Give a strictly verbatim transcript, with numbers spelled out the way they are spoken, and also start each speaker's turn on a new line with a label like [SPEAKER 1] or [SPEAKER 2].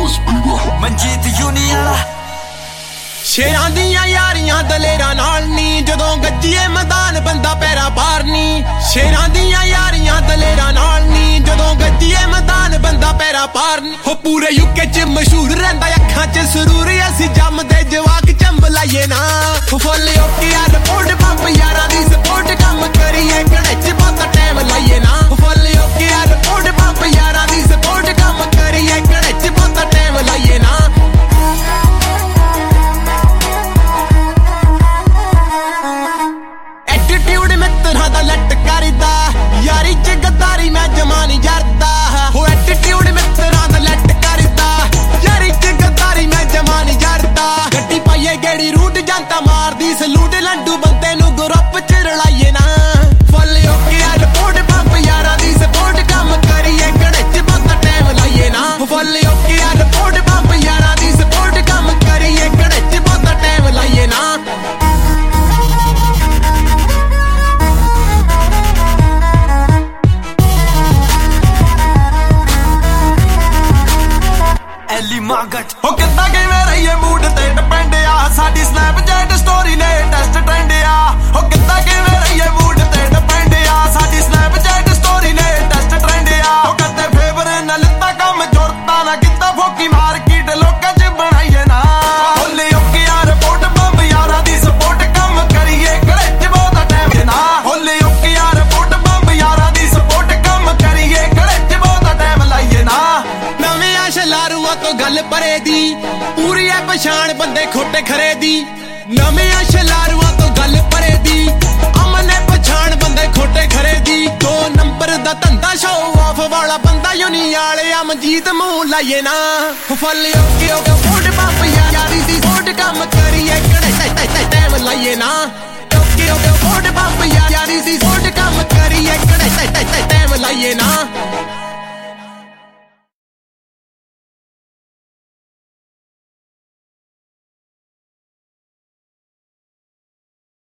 [SPEAKER 1] Manjeet uni ਵਾਲਾ
[SPEAKER 2] ਸ਼ੇਰਾਂ ਦੀਆਂ ਯਾਰੀਆਂ ਦਲੇਰਾਂ ਨਾਲ ਨੀ ਜਦੋਂ ਗੱਜੀਏ ਮੈਦਾਨ ਬੰਦਾ ਪੈਰਾ ਪਾਰ ਨੀ ਸ਼ੇਰਾਂ ਦੀਆਂ ਯਾਰੀਆਂ ਦਲੇਰਾਂ ਨਾਲ ਨੀ ਜਦੋਂ ਗੱਜੀਏ ਮੈਦਾਨ ਬੰਦਾ ਪੈਰਾ ਪਾਰ ਨੀ ਹੋ ਪੂਰੇ ਯੂਕੇ ਚ ਮਸ਼ਹੂਰ ਰਹਿੰਦਾ ਅੱਖਾਂ ਚ ਸਰੂਰ ਅਸੀਂ ਜੰਮਦੇ ਜਵਾਕ ਚੰਬ ਲਾਈਏ ਨਾ ਫੁੱਲ ਓਕੇ ਆ ਰਿਪੋਰਟ ਪੰਪ ਯਾਰਾਂ ਦੀ ਸਪੋਰਟ ਕੰਮ ਕਰੀਏ ਕੜੇ ਚ ਬਹੁਤ ਟਾਈਮ ਲਾਈਏ ਨਾ ਫੁੱਲ ਓਕੇ ਆ ਰਿਪੋਰਟ ਪੰਪ ਯਾਰਾਂ ਦੀ ਸਪੋਰਟ ਕੰਮ ਕਰੀਏ ਕੜੇ ਚ ਬਹੁਤ ਟਾਈਮ ਲਾਈਏ ਨਾ ਐਟੀਟਿਊਡ ਮਿੱਤਰਾਂ ਦਾ ਲੱਟ ਕਰਦਾ ਯਾਰੀ ਚ ਗੱਦਾਰੀ ਮੈਂ ਜਮਾ ਨਹੀਂ ਜਰਦਾ ਹੋ ਐਟੀਟਿਊਡ ਮਿੱਤਰਾਂ ਦਾ ਲੱਟ ਕਰਦਾ ਯਾਰੀ ਚ ਗੱਦਾਰੀ ਮੈਂ ਜਮਾ ਨਹੀਂ ਜਰਦਾ ਗੱਡੀ ਪਾਈਏ ਗੇੜੀ ਰੂਟ ਜਾਂਤਾ ਮਾਰਦੀ ਸਲੂਟ ਲੰਡੂ ਬੰਦੇ ਨੂੰ ਗਰੁੱਪ ਚ ਰਲਾਈਏ ਨਾ ਫੁੱਲ ਓਕੇ ਆ ਰਿਪੋਰਟ ਪੰਪ ਯਾਰਾਂ ਦੀ ਸਪੋਰਟ ਕੰਮ ਕਰੀਏ ਕੜੇ ਚ ਬਹੁਤ ਟਾਈਮ ਲਾਈਏ ਨਾ ਫੁੱਲ ਓਕੇ ਆ ਰਿਪੋਰਟ ਪੰਪ ਯਾਰਾਂ ਦੀ ਸਪੋਰਟ ਕੰਮ ਕਰੀਏ ਕੜੇ ਚ ਬਹੁਤ ਟਾਈਮ ਲਾਈਏ ਨਾ
[SPEAKER 1] ਐਲੀ ਮਾਗਟ
[SPEAKER 3] ਹੋ ਕਿੱਦਾਂ ਕਿਵੇਂ ਰਹੀਏ ਮੂਡ ਤੇ ਡਿਪੈਂਡ ਆ ਸਾਡੀ ਸਨੈਪਚੈਟ ਸਟੋਰੀ ਨੇ ਟੈਸਟ ਟ੍ਰੈਂਡ ਆ ਹੋ ਕਿੱਦਾਂ ਕਿਵੇਂ ਰਹੀਏ ਮੂਡ ਤੇ ਡਿਪੈਂਡ ਆ ਸਾਡੀ ਸਨੈਪਚੈਟ ਸਟੋਰੀ ਨੇ ਟੈਸਟ ਟ੍ਰੈਂਡ ਆ ਹੋ ਕਦੇ ਫੇਵਰ ਨਾਲ ਲਿੱਤਾ ਕੰਮ ਜੁੜਤਾ ਨਾ ਕਿੱਦਾਂ ਫੋਕੀ ਮਾਰਕੀਟ ਲੋਕਾਂ ਚ ਬਣਾਈਏ ਨਾ ਹੋਲੇ ਓਕੇ ਆ ਰਿਪੋਰਟ ਬੰਬ ਯਾਰਾਂ ਦੀ ਸਪੋਰਟ ਕੰਮ ਕਰੀਏ ਕੜੇ ਚ ਬਹੁਤਾ ਟਾਈਮ ਨਾ ਹੋਲੇ ਓਕੇ ਆ ਰਿਪੋਰਟ ਬੰਬ ਯਾਰਾਂ ਦੀ ਸਪੋਰਟ ਕੰਮ ਕਰੀਏ ਕੜੇ ਚ ਬਹੁਤਾ ਟਾਈਮ ਲਾਈਏ ਨਾ
[SPEAKER 2] ਨਵੇਂ ਆਸ਼ਲਾਰੂਆਂ ਤੋਂ ਗੱਲ ਪਰੇ ਦੀ ਪੂਰੀ ਐ ਪਛਾਣ ਬੰਦੇ ਖੋਟੇ ਖਰੇ ਦੀ ਨਵੇਂ ਆਸ਼ਲਾਰੂਆਂ ਤੋਂ ਗੱਲ ਪਰੇ ਦੀ ਅਮਨ ਐ ਪਛਾਣ ਬੰਦੇ ਖੋਟੇ ਖਰੇ ਦੀ ਦੋ ਨੰਬਰ ਦਾ ਧੰਦਾ ਸ਼ੋਅ ਆਫ ਵਾਲਾ ਬੰਦਾ ਯੂਨੀ ਵਾਲੇ ਮਨਜੀਤ ਮੂੰਹ ਲਾਈਏ ਨਾ ਫੁੱਲ ਓਕੇ ਓਕੇ ਫੋਟ ਪੰਪ ਯਾਰੀ ਦੀ ਫੋਟ ਕੰਮ ਕਰੀਏ ਕੜੇ ਟਾਈਮ ਲਾਈਏ ਨਾ ਓਕੇ ਓਕੇ ਫੋਟ ਪੰਪ ਯਾਰੀ ਦੀ ਫੋਟ ਕੰਮ ਕਰੀਏ ਕੜੇ ਟਾਈਮ ਲਾਈਏ ਨਾ